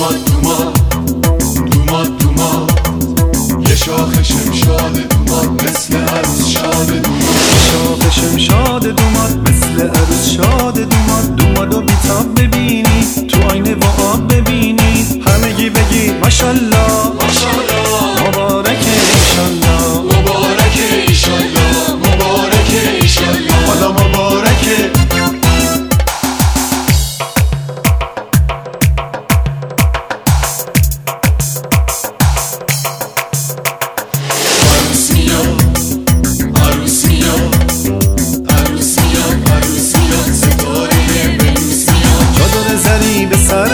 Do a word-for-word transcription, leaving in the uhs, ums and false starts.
دوماد دوماد دوماد دوماد یه شاخ شمشاد دوماد مثل عروس شاد دوماد شاخ شمشاد دوماد مثل عروس شاد دوماد دومادو بیتاب ببینی تو آینه و آب ببینی همگی بگی ماشالله ماشالله مبارکه ایشالله مبارکه ایشالله مبارکه ایشالله حالا مبارکه عروس میاد عروس میاد عروس میاد عروس میاد ستاره ونوس میاد چادر زری به سر